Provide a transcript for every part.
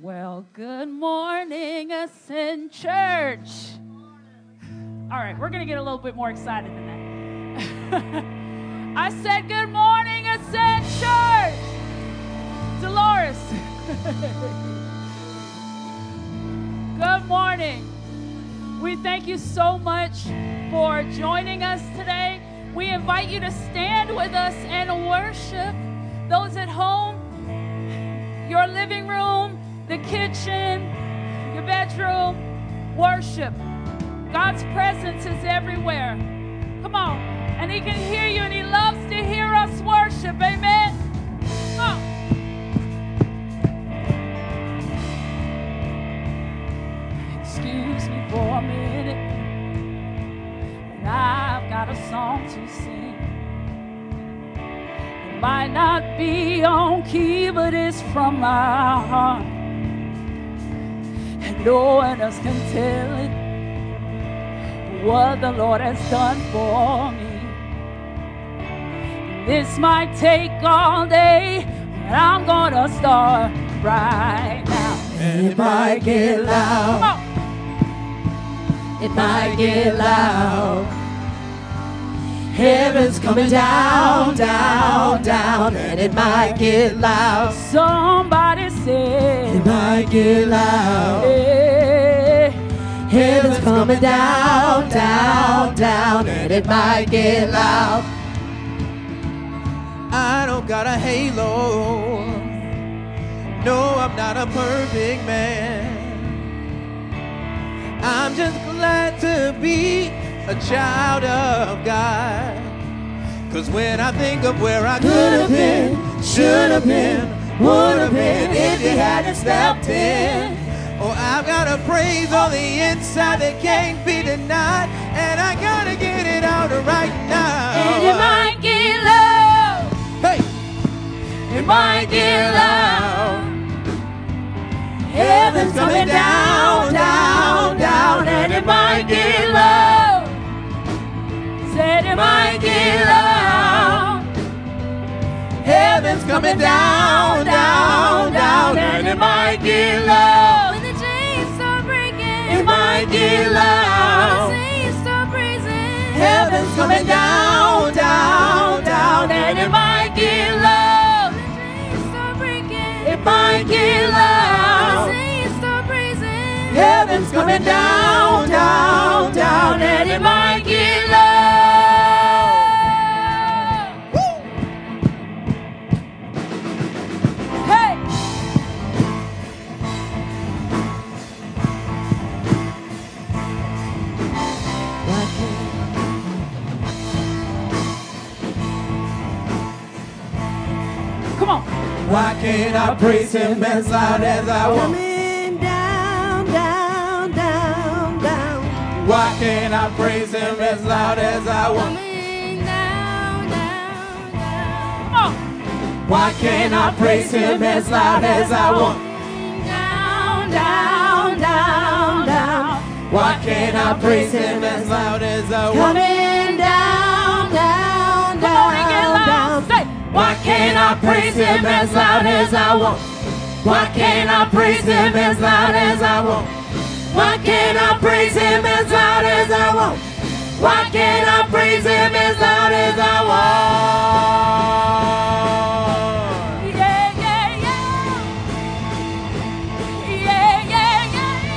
Well, good morning, Ascend Church. All right, we're going to get a little bit more excited than that. I said, good morning, Ascend Church. Dolores. Good morning. We thank you so much for joining us today. We invite you to stand with us and worship. Those at home, your living room, the kitchen, your bedroom, worship. God's presence is everywhere. Come on. And He can hear you, and He loves to hear us worship. Amen. Come on. Excuse me for a minute. And I've got a song to sing. It might not be on key, but it's from my heart. And no one else can tell it, what the Lord has done for me. This might take all day, but I'm gonna start right now. And it might get loud. It might get loud. Heaven's coming down, down, down, and it might get loud. Somebody say it might get loud. Yeah. Heaven's coming down, down, down, and it might get loud. I don't got a halo. No, I'm not a perfect man. I'm just glad to be a child of God. 'Cause when I think of where I could have been, should have been, would have been if you hadn't stepped in. Oh, I've got a praise on the inside that can't be denied, and I gotta get it out right now. And it might get loud. Hey, it might get loud. Heaven's coming down, down, down, and it might get loud. Said it might get loud. Heaven's coming down, down, down, and it might get loud. When the chains start breaking, it might get loud. When the saints start praising, Heaven's coming down, down, down, and it might get loud. When the chains start breaking, it might get loud. When the saints start praising, Heaven's coming down, down, down, and it might get loud. Come on. Why can't I praise Him as loud as I want? Coming down, down, down, down. Why can't I praise Him as loud as I want? Coming down, down, down. Come on. Why can't I praise Him as loud as I want? Down, down, down, down. Why can't I praise Him as loud as I want? Coming down, down, Come on and get down, loud. down. Say, Why can't I praise Him as loud as I want? Why can't I praise Him as loud as I want? Why can't I praise Him as loud as I want? Why can't I praise Him as loud as I want? yeah, yeah, yeah. Yeah, yeah, yeah,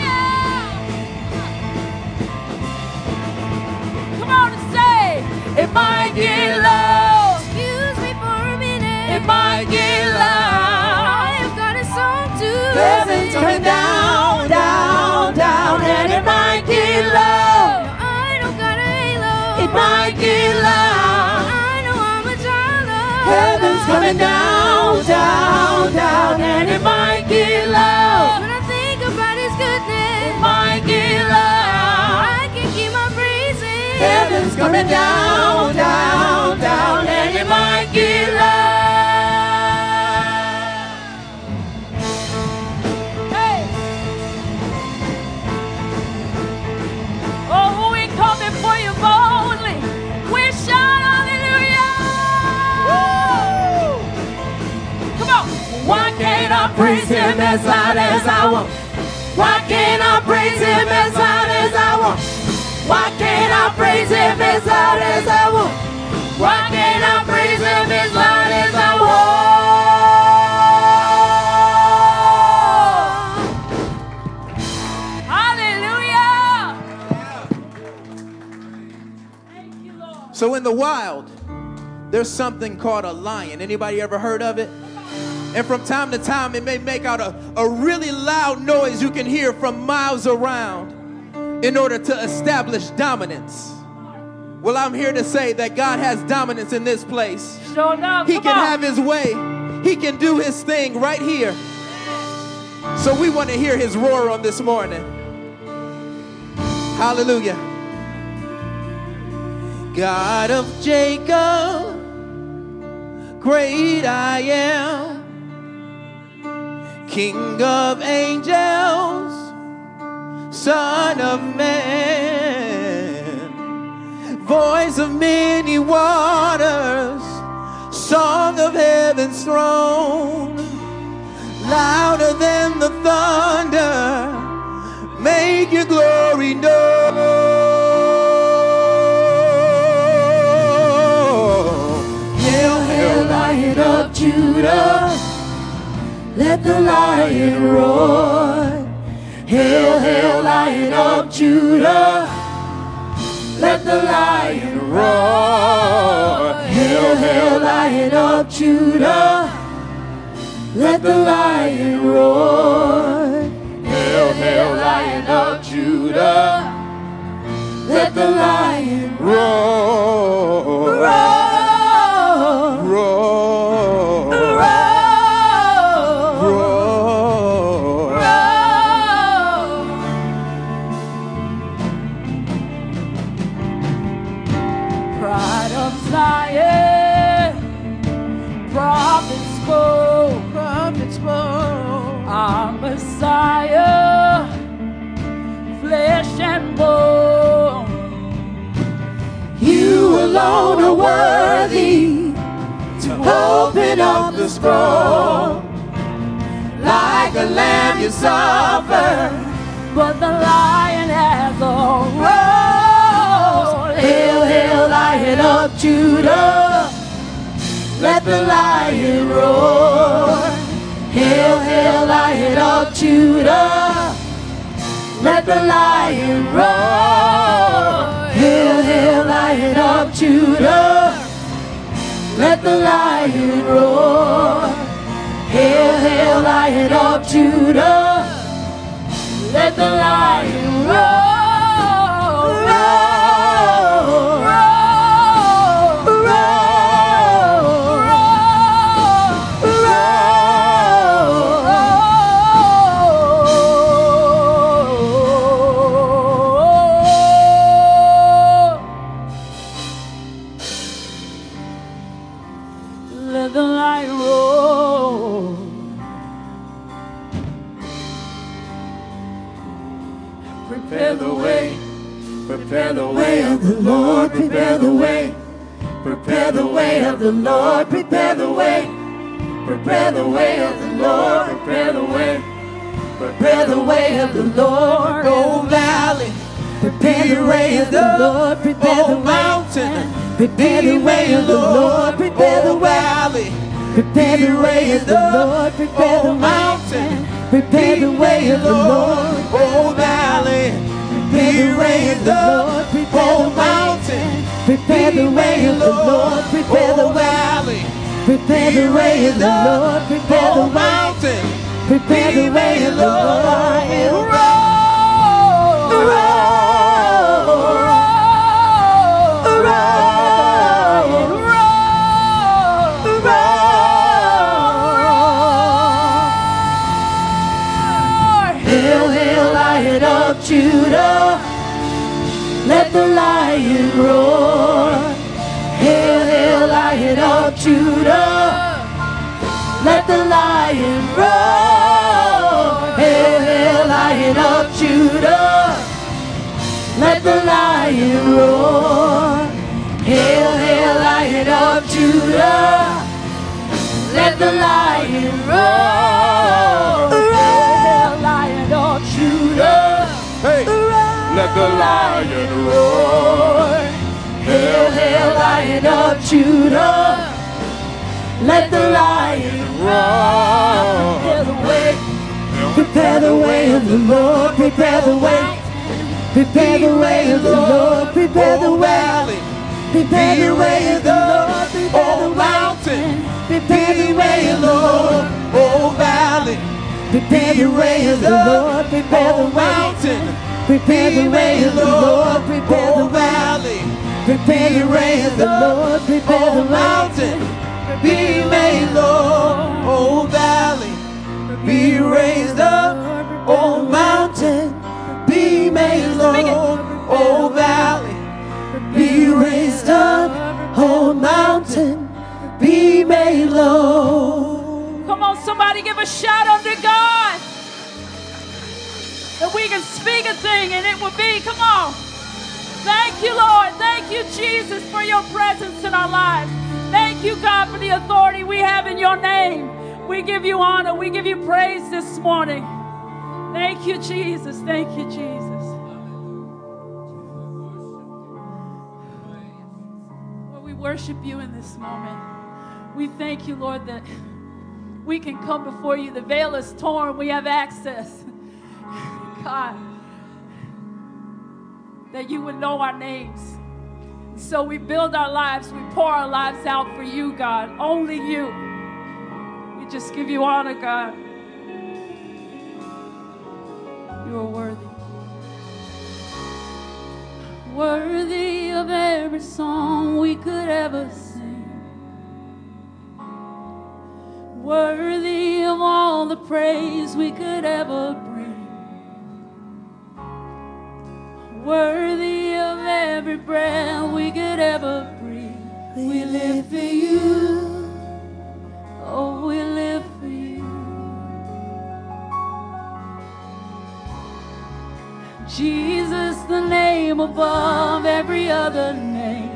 yeah. Come on and say, it might get low. Excuse me for a minute. It might get loud. I've got a song to Heaven's sing. coming down, down, down, and it might get loud. I don't got a halo. It might get loud. I know I'm a child of Heaven's coming down, down, down, and it might get loud. When I think about His goodness, It might get loud. I can keep my praising. Heaven's coming down, down, down, and it might get loud. Hey. Oh, we come before You boldly. We shout hallelujah. Woo. Come on. Why can't I praise him as loud as I want? Why can't I praise him as loud as I want? Why can't I praise him as loud as I want? Why can't I praise him as loud as I Hallelujah! Thank you, Lord. So in the wild, there's something called a lion. Anybody ever heard of it? And from time to time, it may make out a really loud noise you can hear from miles around in order to establish dominance. Well, I'm here to say that God has dominance in this place. Show enough. He Come can on. have his way. He can do his thing right here. So we want to hear his roar on this morning. Hallelujah. God of Jacob, great I am, King of angels, Son of man, voice of many waters, song of heaven's throne, louder than the thunder, make your glory known. Hail, hail, Lion of Judah, let the lion roar. Hail, hail, Lion of Judah, let the lion roar. Hail, hail, Lion of Judah, let the lion roar. Hail, hail, Lion of Judah, let the lion roar. Roar. Roar. Roar. Roar. Pride of Zion, prophets spoke, our Messiah, flesh and bone. You alone are worthy to open up the scroll. Like a lamb you suffer, But the lion has a roar. hail, hail, Lion of Judah, let the lion roar. Hail, hail, Lion of Judah, let the lion roar. Hail, hail, Lion of Judah, let the lion roar. Hail, hail, Lion of Judah, let the lion roar. Let the light roar. Prepare the way. Prepare the way of the Lord, prepare the way. Prepare the way of the Lord, prepare the way. Prepare the way of the Lord, prepare the way. Prepare the way of the Lord, Oh, valley, prepare the way of the Lord, prepare the oh, way. mountain, Prepare the way of the Lord, prepare the oh, way. valley, Prepare the way of the Lord, prepare the oh, way. mountain, Prepare the way of the Lord, oh, valley, prepare the way of the Lord, prepare the oh, way. mountain, Prepare the way of the Lord, prepare the oh, way. valley, Prepare the way of the Lord, prepare the oh, way. mountain, Prepare the way of the Lord. Hail, hail, Lion of Judah, let the lion roar. Hail, hail, Lion of Judah, let the lion roar. Hail, hail, Lion of Judah, let the lion roar. Hail, hail, Lion of Judah, let the lion roar. the lion roar. Hail, hail, Lion of Judah. Let the lion roar. Prepare the way of the Lord. Prepare the way. Prepare the way of the Lord. Prepare the way. Prepare the way of the Lord. Prepare the mountain. Prepare the way of the Lord. Oh valley, Prepare the way of the Lord. Prepare the mountain. Prepare the way of the Lord. Prepare the valley, Prepare the way of the Lord. Prepare the mountain. be made low. Oh valley, be raised up. Oh mountain, be made low. Oh valley, be raised up. Oh mountain, be made low. Come on, somebody give a shout unto God. That we can speak a thing and it will be. Come on. Thank you, Lord. Thank you, Jesus, for your presence in our lives. Thank you, God, for the authority we have in your name. We give you honor. We give you praise this morning. Thank you, Jesus. Thank you, Jesus. Lord, we worship you in this moment. We thank you, Lord, that we can come before you. The veil is torn. We have access. God, that you would know our names. So we build our lives. We pour our lives out for you, God. Only you. We just give you honor, God. You are worthy. Worthy of every song we could ever sing. Worthy of all the praise we could ever bring. Worthy of every breath we could ever breathe. We live for you. Oh, we live for you. Jesus, the name above every other name.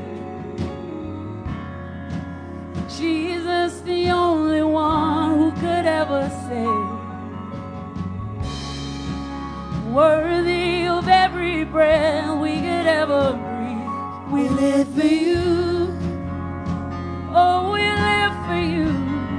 Jesus, the only one who could ever save. Worthy of every breath we could ever breathe. We live for you. Oh, we live for you.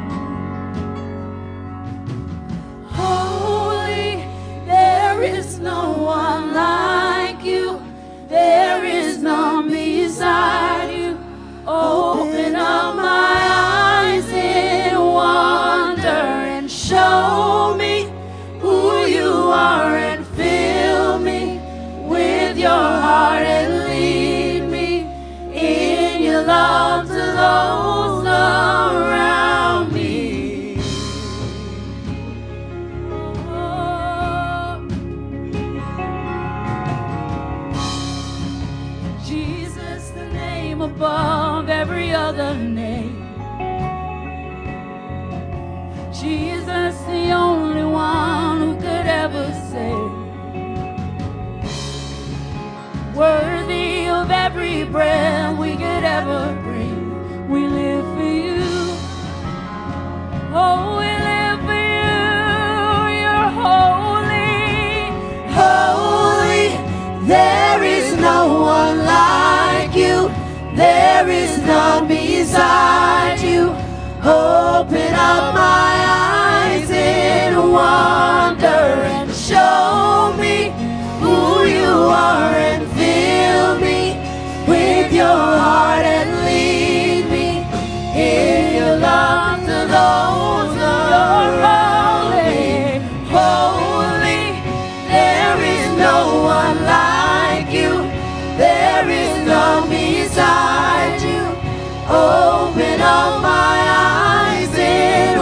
Holy, there is no one like you. There is none beside you. Open up my eyes in wonder and show me who you are, and fill me with your heart and lead me in your love to those around me. Oh, Jesus, the name above every other name. Jesus, the only one who could ever save. Worthy of every breath we could ever breathe. We live for you. Oh, we live for you. You're holy. Holy, there is no one like you. There is none beside you. Open up my eyes in wonder and show me who you are, and fill me with your heart and lead me in your love to those around me. Holy, there is no one like you. There is none beside you. Open up my eyes in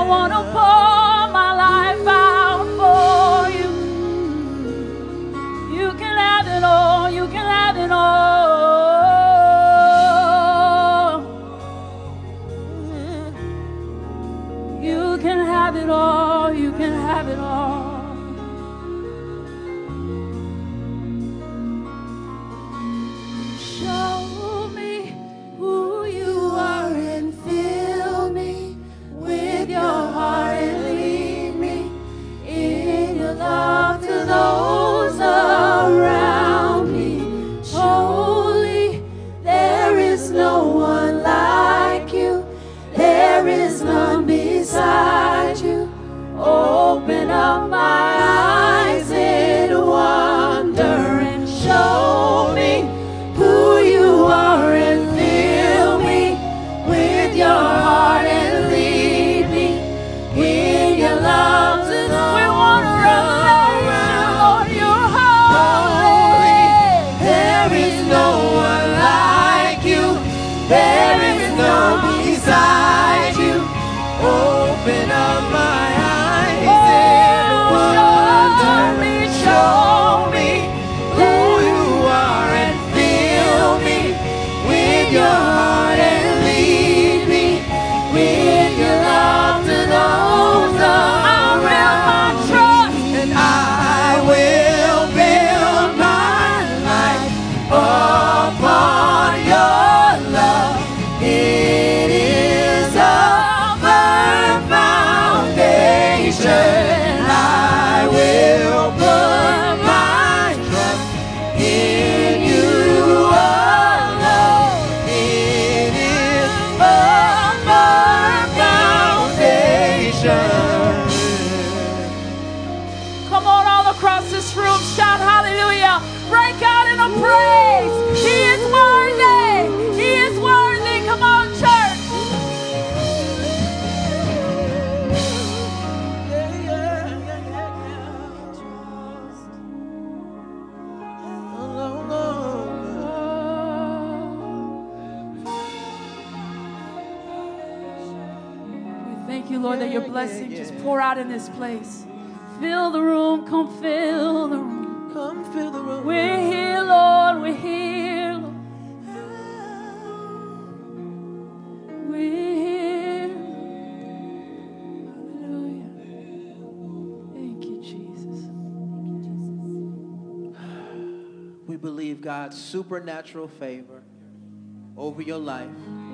want to pour my life out for you. You can have it all. You can have it all. You can have it all. You can have it all. Show me who you are and fill me with your heart and lead me in your love to those around me. Holy, there is no one like you. There is none beside you. Open up my eyes in wonder and show me who you are and fill me with your heart and lead me in your love to those revelation, Lord, you're holy. There is no one like you. There is none beside you. Open up my eyes and wonder. Show me who you are and fill me with your heart and lead me with your love to those around me. And I will build my life upon your love. It is a firm foundation. I will put my trust in you alone. It is a firm foundation. Come on, all across this room, shout hallelujah. Break out in a praise. He is worthy. He is worthy. Come on, church. We thank you, Lord, that your blessing just pour out in this place. Fill the room. Come fill the room. Come fill the room. We're here, Lord. We're here, Lord. We're here. Hallelujah. Thank you, Jesus. We believe God's supernatural favor over your life.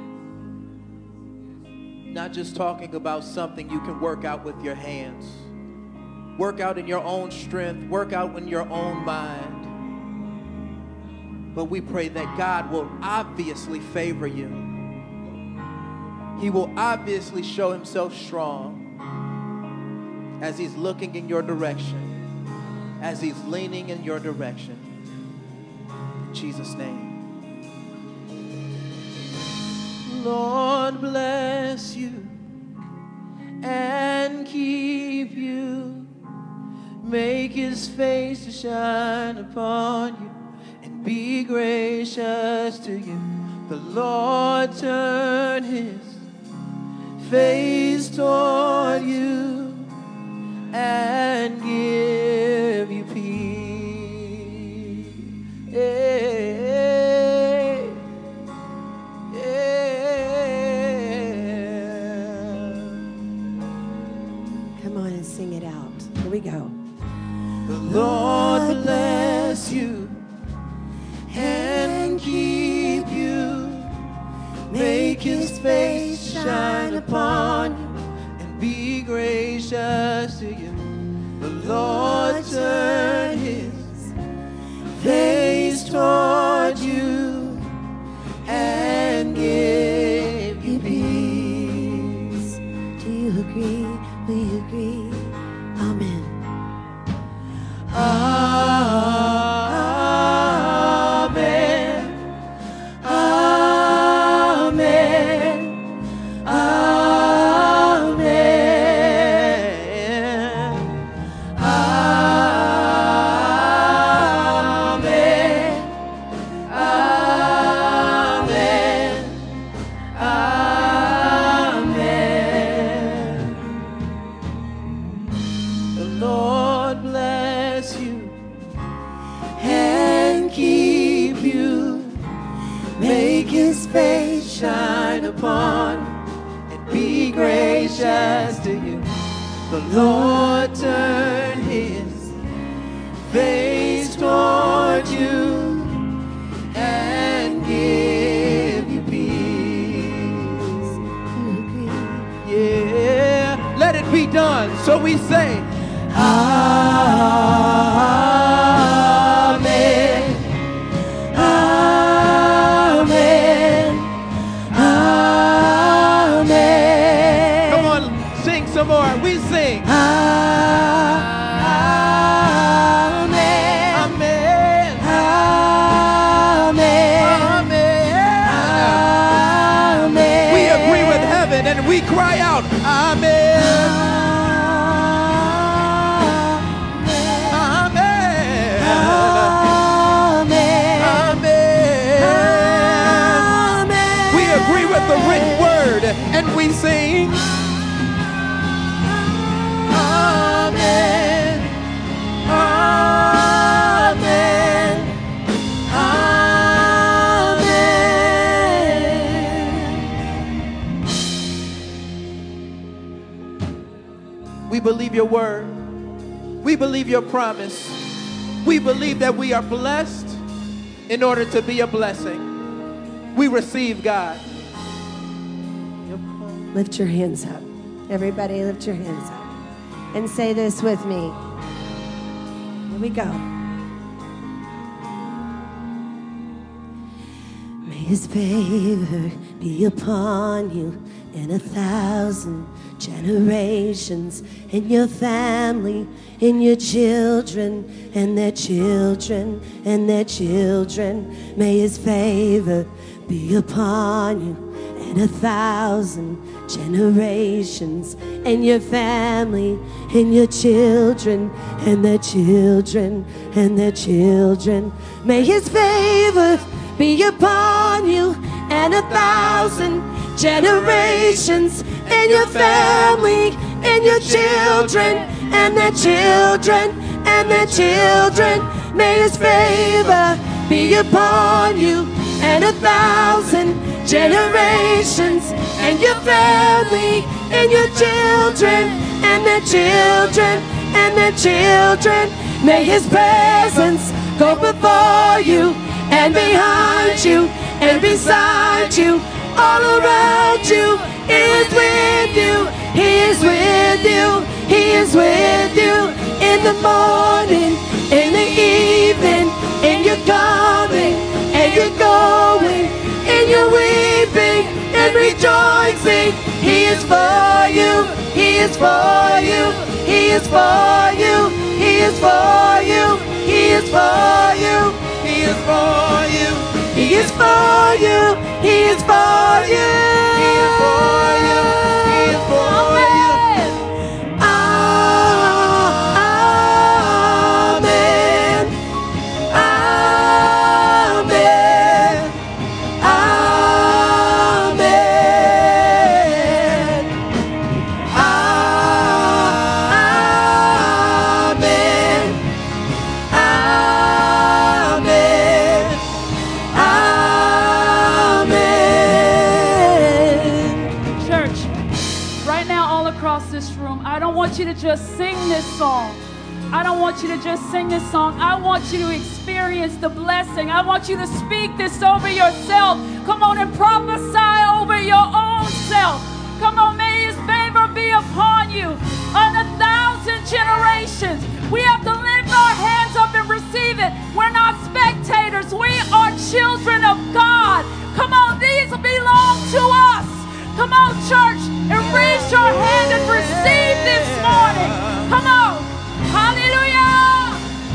Not just talking about something you can work out with your hands. Work out in your own strength. Work out in your own mind. But we pray that God will obviously favor you. He will obviously show himself strong as he's looking in your direction, as he's leaning in your direction. In Jesus' name. Lord bless you and keep you. Make his face to shine upon you and be gracious to you. The Lord turn his face toward you and give you peace. Yeah. Come on and sing it out. Here we go. The Lord bless you and keep you. Make his face shine upon you and be gracious to you. The Lord turn his face toward you and give you peace. Do you agree? Do you agree? Amen. Amen. Amen. Amen. Amen. Amen. Amen. upon and be gracious to you. The Lord turn his face toward you and give you peace. Yeah, let it be done. So we say, Amen. Amen. Amen. Come on, sing some more. We sing. Amen. Amen. Amen. Amen. We agree with heaven and we cry out, Amen. The written word, and we sing, Amen, Amen, Amen. We believe your word. We believe your promise. We believe that we are blessed in order to be a blessing. We receive, God. Lift your hands up. Everybody lift your hands up. And say this with me. Here we go. May his favor be upon you in 1,000 generations, in your family, in your children, and their children, and their children. May his favor be upon you in 1,000 generations, and your family, and your children, and their children, and their children. May his favor be upon you, and 1,000 generations, and your family, and your children, and their children, and their children. May his favor be upon you, and 1,000 generations, and your family, and your children, and their children, and their children. May his presence go before you, and behind you, and beside you, all around you. He is with you, he is with you, he is with you. In the morning, in the evening, in your coming, and your going, in your weeping and rejoicing. He is for you, he is for you, he is for you, he is for you, he is for you, he is for you, he is for you, he is for you, he is for you, he is for you. Amen. Amen. Amen. Amen. Amen. Amen. Church, right now all across this room, I don't want you to just sing this song. I don't want you to just sing this song. I want you to experience the blessing. I want you to speak this over yourself. Come on and prophesy over your own self. Come on, may his favor be upon you on 1,000 generations. We have to lift our hands up and receive it. We're not spectators. We are children of God. Come on, these belong to us. Come on, church, and raise your hand and receive this morning. Come on. Hallelujah.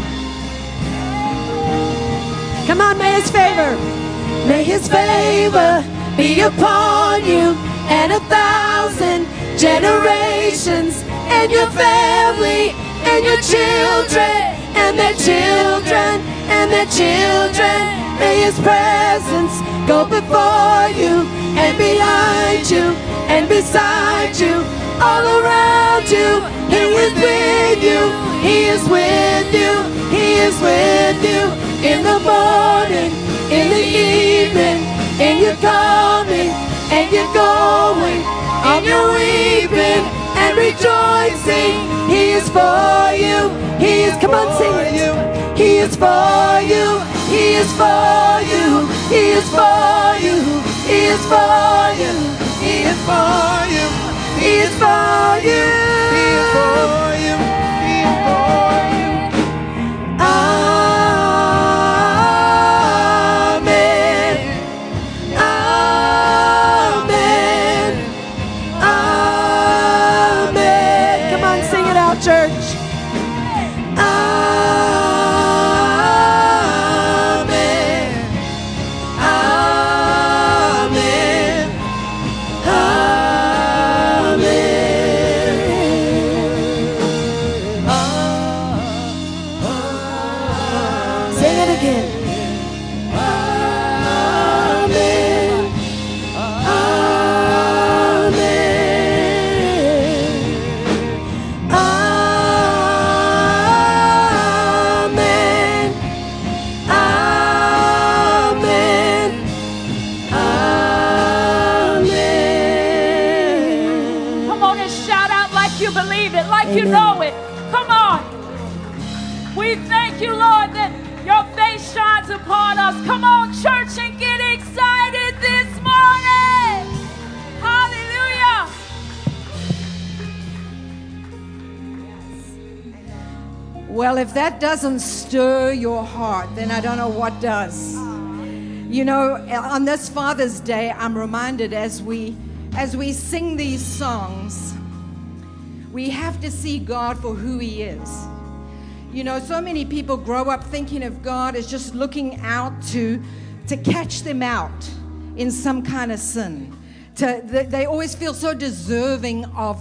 Come on, may his favor. May his favor be upon you, and 1,000 generations, and your family, and your children, and their children, and their children. May his presence go before you, and behind you, and beside you, all around you. He is with you, he is with you, he is with you. In the morning, in the evening, in your coming, and you're going, and you're weeping and rejoicing. He is for you. He is, come on, sing it. He is for you. He is for you. He is for you. He is for you. He is for you. He is for you. He is for you. He is for you. Amen. Amen. Amen. Come on, sing it out, church. You know it. Come on. We thank you, Lord, that your face shines upon us. Come on, church, and get excited this morning. Hallelujah. Well, if that doesn't stir your heart, then I don't know what does. You know, on this Father's Day, I'm reminded as we sing these songs, we have to see God for who He is. You know, so many people grow up thinking of God as just looking out to catch them out in some kind of sin. They always feel so deserving of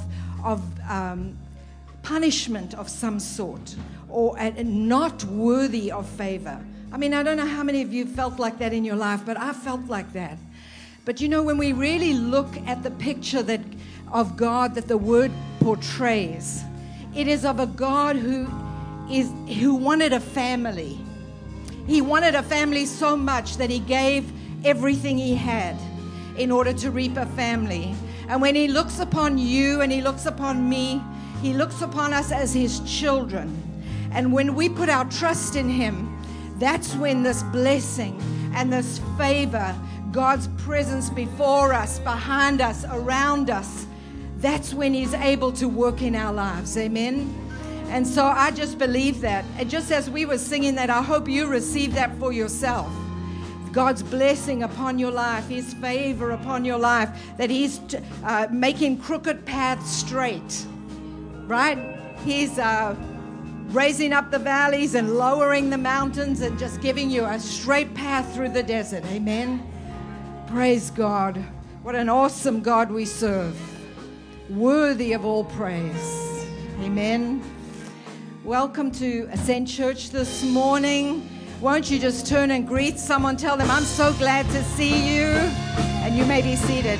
punishment of some sort, or not worthy of favor. I mean, I don't know how many of you felt like that in your life, but I felt like that. But you know, when we really look at the picture of God that the Word portrays, it is of a God who wanted a family. He wanted a family so much that He gave everything He had in order to reap a family. And when He looks upon you and He looks upon me, He looks upon us as His children. And when we put our trust in Him, that's when this blessing and this favor, God's presence before us, behind us, around us, that's when He's able to work in our lives. Amen. And so I just believe that. And just as we were singing that, I hope you receive that for yourself. God's blessing upon your life, His favor upon your life, that He's making crooked paths straight, right? He's raising up the valleys and lowering the mountains and just giving you a straight path through the desert. Amen. Praise God. What an awesome God we serve. Worthy of all praise. Amen. Welcome to Ascent Church this morning. Won't you just turn and greet someone? Tell them, I'm so glad to see you. And you may be seated.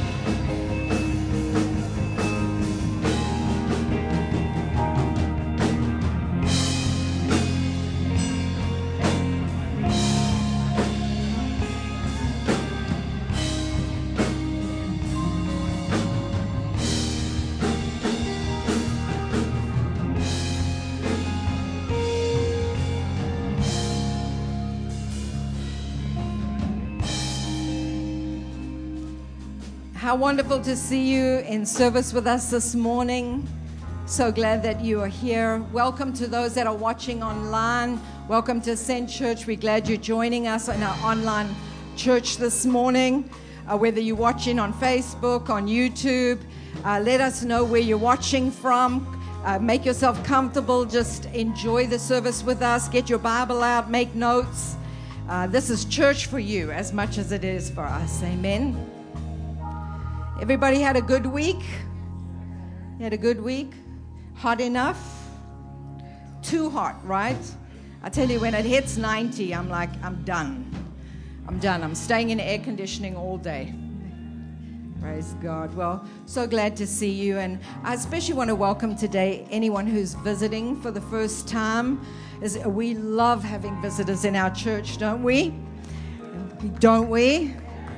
How wonderful to see you in service with us this morning. So glad that you are here. Welcome to those that are watching online. Welcome to Ascent Church. We're glad you're joining us in our online church this morning. Whether you're watching on Facebook, on YouTube, let us know where you're watching from. Make yourself comfortable. Just enjoy the service with us. Get your Bible out. Make notes. This is church for you as much as it is for us. Amen. Everybody had a good week? You had a good week? Hot enough? Too hot, right? I tell you, when it hits 90, I'm like, I'm done. I'm done. I'm staying in air conditioning all day. Praise God. Well, so glad to see you. And I especially want to welcome today anyone who's visiting for the first time. We love having visitors in our church, don't we? Don't we?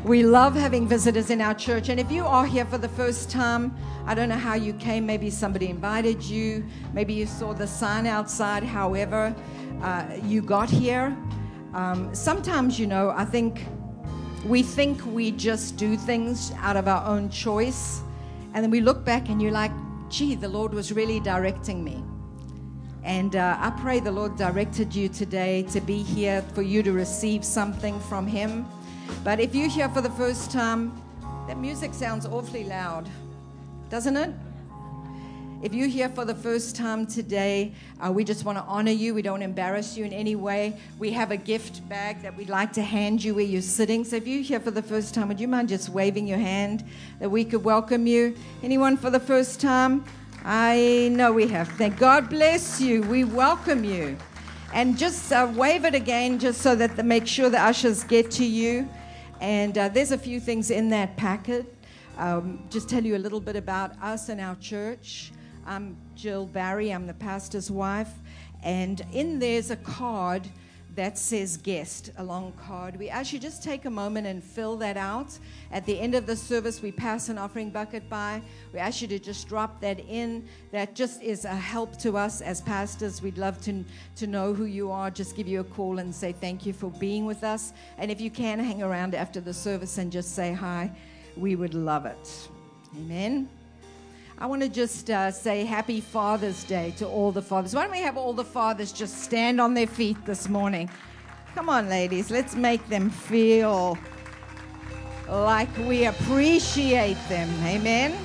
We love having visitors in our church. And if you are here for the first time, I don't know how you came. Maybe somebody invited you. Maybe you saw the sign outside. However, you got here. Sometimes, I think we just do things out of our own choice. And then we look back and you're like, gee, the Lord was really directing me. And I pray the Lord directed you today to be here for you to receive something from Him. But if you're here for the first time, that music sounds awfully loud, doesn't it? If you're here for the first time today, we just want to honor you. We don't embarrass you in any way. We have a gift bag that we'd like to hand you where you're sitting. So if you're here for the first time, would you mind just waving your hand that we could welcome you? Anyone for the first time? I know we have. Thank God bless you. We welcome you. And just wave it again just so that make sure the ushers get to you. And there's a few things in that packet. Just tell you a little bit about us and our church. I'm Jill Barry. I'm the pastor's wife. And in there's a card that says guest, a long card. We ask you just take a moment and fill that out. At the end of the service, we pass an offering bucket by. We ask you to just drop that in. That just is a help to us as pastors. We'd love to know who you are. Just give you a call and say thank you for being with us. And if you can, hang around after the service and just say hi. We would love it. Amen. I want to just say Happy Father's Day to all the fathers. Why don't we have all the fathers just stand on their feet this morning? Come on, ladies. Let's make them feel like we appreciate them. Amen?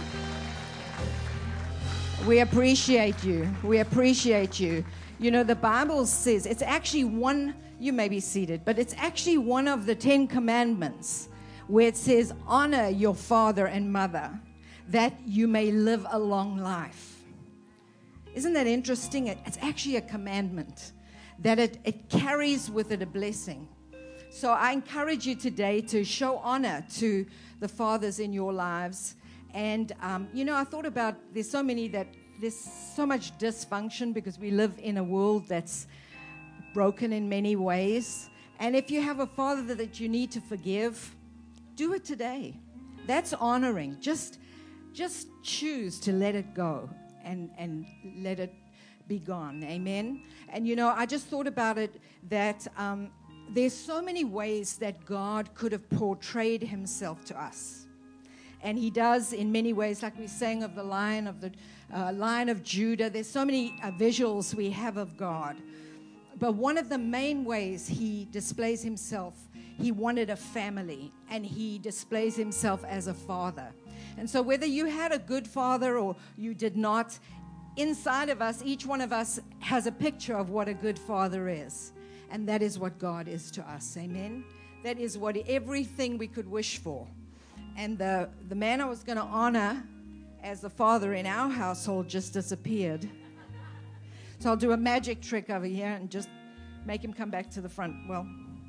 We appreciate you. We appreciate you. You know, the Bible says, it's actually one, you may be seated, but it's actually one of the 10 commandments where it says, honor your father and mother, that you may live a long life. Isn't that interesting? It's actually a commandment, that it carries with it a blessing. So I encourage you today to show honor to the fathers in your lives. And, I thought about there's so much dysfunction because we live in a world that's broken in many ways. And if you have a father that you need to forgive, do it today. That's honoring. Just choose to let it go and let it be gone. Amen. And I just thought about it that there's so many ways that God could have portrayed Himself to us, and He does in many ways. Like we sang of the Lion of Judah. There's so many visuals we have of God, but one of the main ways He displays Himself, He wanted a family, and He displays Himself as a father. And so whether you had a good father or you did not, inside of us, each one of us has a picture of what a good father is. And that is what God is to us. Amen? That is what everything we could wish for. And the man I was going to honor as the father in our household just disappeared. So I'll do a magic trick over here and just make him come back to the front. Well,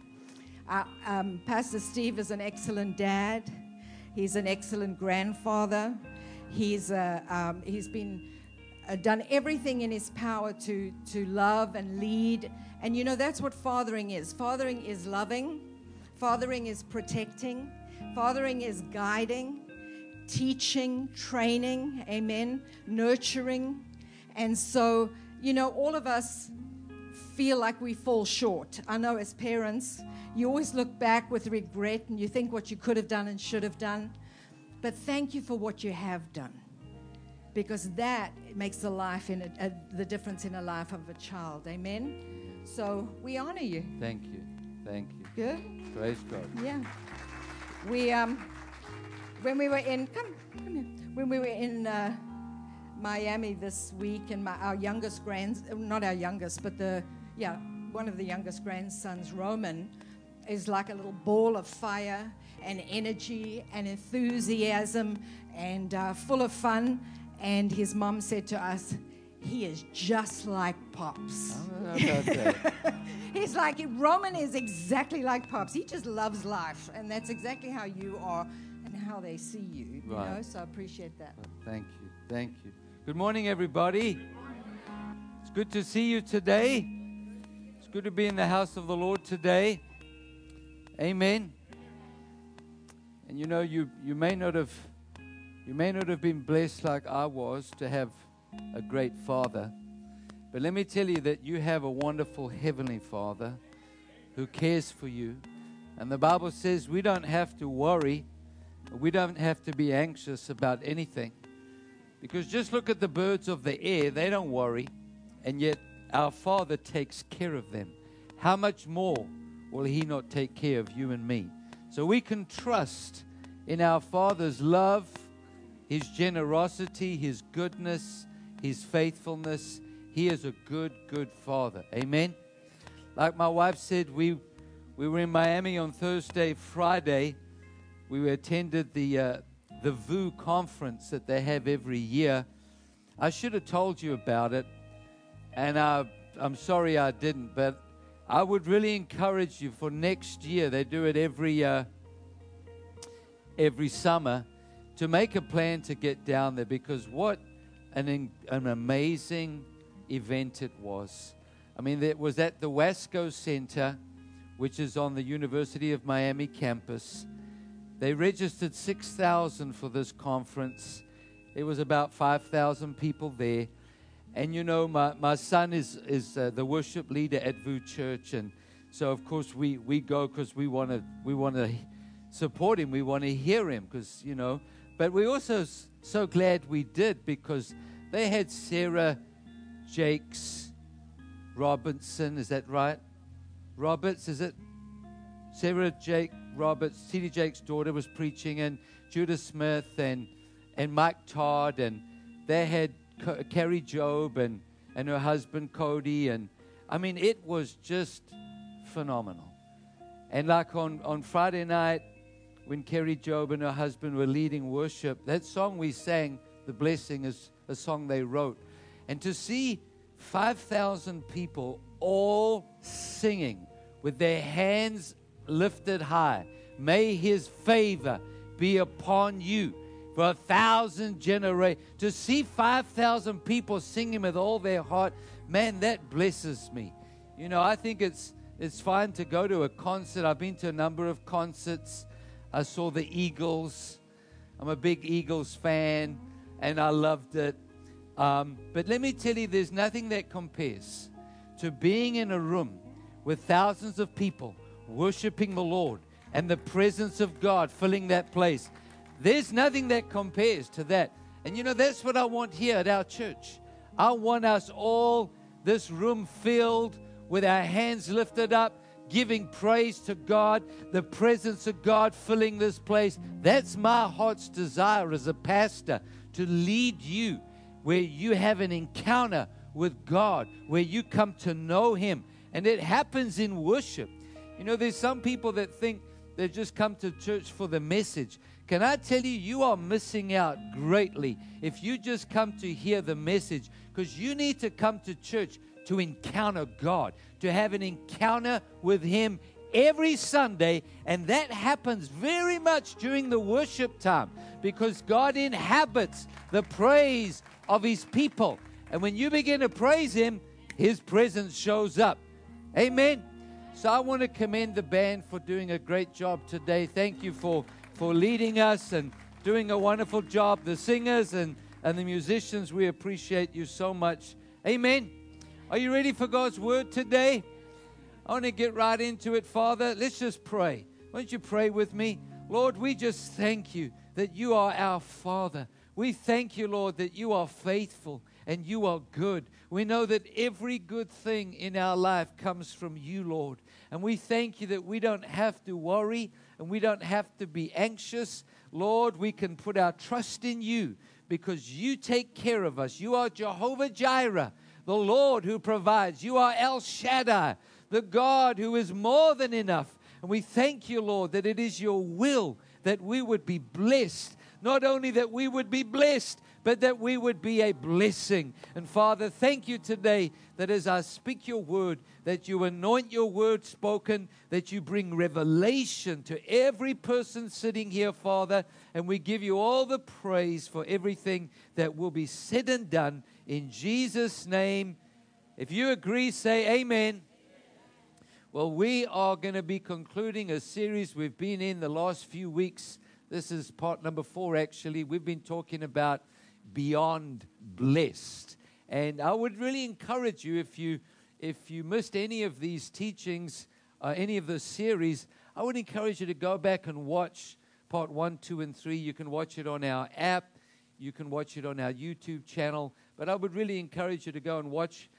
Pastor Steve is an excellent dad. He's an excellent grandfather. He's been done everything in his power to love and lead. And that's what fathering is. Fathering is loving. Fathering is protecting. Fathering is guiding, teaching, training, amen, nurturing. And so, all of us feel like we fall short. I know as parents, you always look back with regret and you think what you could have done and should have done. But thank you for what you have done, because that makes the difference in the life of a child. Amen? So we honor you. Thank you. Thank you. Good? Praise God. Yeah. We, when we were in, come here. When we were in Miami this week, and our youngest not our youngest, but one of the youngest grandsons, Roman, is like a little ball of fire and energy and enthusiasm and full of fun. And his mom said to us, he is just like Pops. He's like, Roman is exactly like Pops. He just loves life. And that's exactly how you are and how they see you. Right. So I appreciate that. Thank you. Thank you. Good morning, everybody. It's good to see you today. It's good to be in the house of the Lord today. Amen. And you know, you may not have been blessed like I was to have a great father. But let me tell you that you have a wonderful heavenly Father who cares for you. And the Bible says we don't have to worry. We don't have to be anxious about anything. Because just look at the birds of the air. They don't worry. And yet our Father takes care of them. How much more will He not take care of you and me? So we can trust in our Father's love, His generosity, His goodness, His faithfulness. He is a good, good Father. Amen. Like my wife said, we were in Miami on Thursday, Friday. We attended the VOO conference that they have every year. I should have told you about it, and I'm sorry I didn't, but I would really encourage you for next year. They do it every summer, to make a plan to get down there, because what an amazing event it was. I mean, it was at the Wasco Center, which is on the University of Miami campus. They registered 6,000 for this conference. It was about 5,000 people there. And you know, my son is the worship leader at VOO Church, and so of course we go because we want to support him. We want to hear him, because you know. But we're also so glad we did, because they had Sarah Jakes Robinson, is that right? Roberts, is it? Sarah Jake Roberts, T.D. Jake's daughter, was preaching, and Judah Smith and Mike Todd, and they had Carrie Job and her husband Cody, and I mean, it was just phenomenal. And like on Friday night, when Carrie Job and her husband were leading worship, that song we sang, The Blessing, is a song they wrote. And to see 5,000 people all singing with their hands lifted high, may His favor be upon you for 1,000 generations. To see 5,000 people singing with all their heart, man, that blesses me. You know, I think it's fine to go to a concert. I've been to a number of concerts. I saw the Eagles. I'm a big Eagles fan, and I loved it. But let me tell you, there's nothing that compares to being in a room with thousands of people worshiping the Lord and the presence of God filling that place. There's nothing that compares to that. And you know, that's what I want here at our church. I want us all, this room filled with our hands lifted up, giving praise to God, the presence of God filling this place. That's my heart's desire as a pastor, to lead you where you have an encounter with God, where you come to know Him. And it happens in worship. You know, there's some people that think they just come to church for the message. Can I tell you, you are missing out greatly if you just come to hear the message, because you need to come to church to encounter God, to have an encounter with Him every Sunday. And that happens very much during the worship time, because God inhabits the praise of His people. And when you begin to praise Him, His presence shows up. Amen. So I want to commend the band for doing a great job today. Thank you for leading us and doing a wonderful job. The singers and the musicians, we appreciate you so much. Amen. Are you ready for God's word today? I want to get right into it, Father. Let's just pray. Won't you pray with me? Lord, we just thank you that you are our Father. We thank you, Lord, that you are faithful and you are good. We know that every good thing in our life comes from you, Lord. And we thank you that we don't have to worry and we don't have to be anxious. Lord, we can put our trust in you because you take care of us. You are Jehovah Jireh, the Lord who provides. You are El Shaddai, the God who is more than enough. And we thank you, Lord, that it is your will that we would be blessed. Not only that we would be blessed, but that we would be a blessing. And Father, thank you today that as I speak your word, that you anoint your word spoken, that you bring revelation to every person sitting here, Father. And we give you all the praise for everything that will be said and done in Jesus' name. If you agree, say amen. Well, we are going to be concluding a series we've been in the last few weeks, This is part number 4, actually. We've been talking about beyond blessed. And I would really encourage you, if you missed any of these teachings, any of the series, I would encourage you to go back and watch part 1, 2, and 3. You can watch it on our app. You can watch it on our YouTube channel. But I would really encourage you to go and watch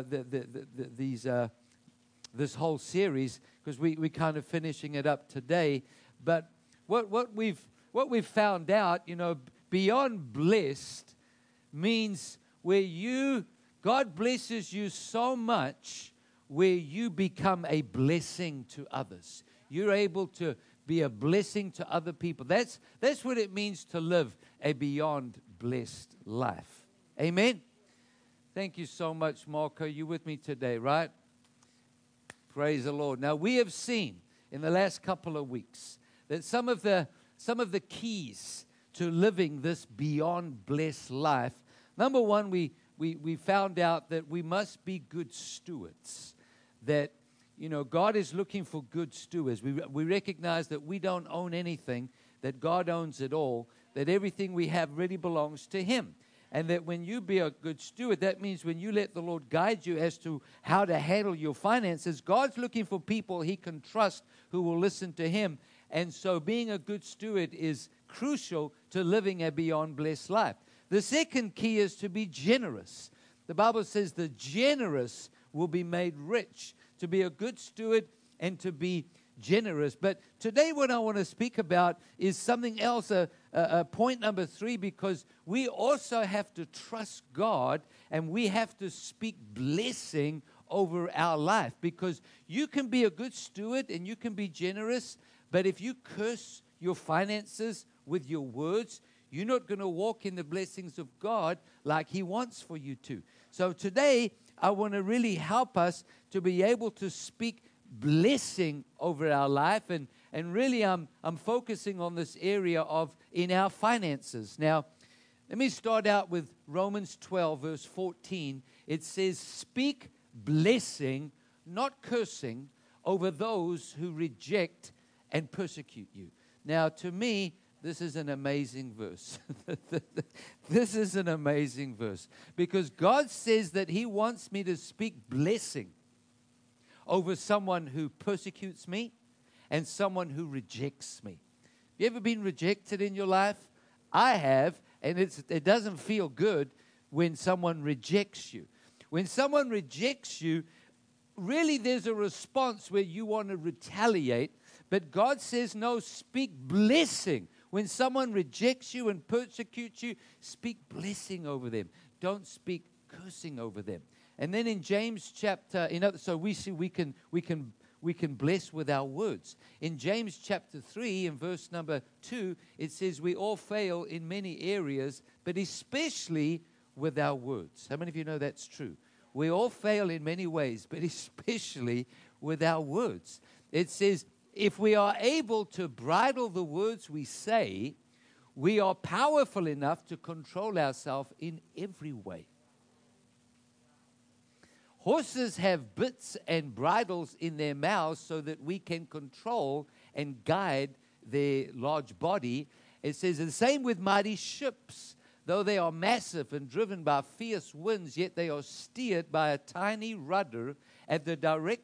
this whole series, because we're kind of finishing it up today. But what we've found out, beyond blessed means where God blesses you so much where you become a blessing to others. You're able to be a blessing to other people. That's what it means to live a beyond blessed life. Amen. Thank you so much, Marco. You with me today, right? Praise the Lord. Now, we have seen in the last couple of weeks that some of the keys to living this beyond blessed life. Number one, we found out that we must be good stewards. That, God is looking for good stewards. We recognize that we don't own anything, that God owns it all, that everything we have really belongs to Him. And that when you be a good steward, that means when you let the Lord guide you as to how to handle your finances, God's looking for people He can trust who will listen to Him. And so being a good steward is crucial to living a beyond blessed life. The second key is to be generous. The Bible says the generous will be made rich. To be a good steward and to be generous. But today what I want to speak about is something else, point number 3, because we also have to trust God and we have to speak blessing over our life, because you can be a good steward and you can be generous, but if you curse your finances with your words, you're not going to walk in the blessings of God like He wants for you to. So today I want to really help us to be able to speak blessing over our life, and really I'm focusing on this area of in our finances. Now, let me start out with Romans 12 verse 14. It says, speak blessing, not cursing, over those who reject and persecute you. Now, to me, this is an amazing verse. This is an amazing verse, because God says that He wants me to speak blessing over someone who persecutes me and someone who rejects me. You ever been rejected in your life? I have, and it doesn't feel good when someone rejects you. When someone rejects you, really there's a response where you want to retaliate, but God says, no, speak blessing. When someone rejects you and persecutes you, speak blessing over them. Don't speak cursing over them. And then in James chapter, so we see we can bless with our words. In James chapter 3, in verse number 2, it says we all fail in many areas, but especially with our words. How many of you know that's true? We all fail in many ways, but especially with our words. It says, if we are able to bridle the words we say, we are powerful enough to control ourselves in every way. Horses have bits and bridles in their mouths so that we can control and guide their large body. It says the same with mighty ships. Though they are massive and driven by fierce winds, yet they are steered by a tiny rudder at the direct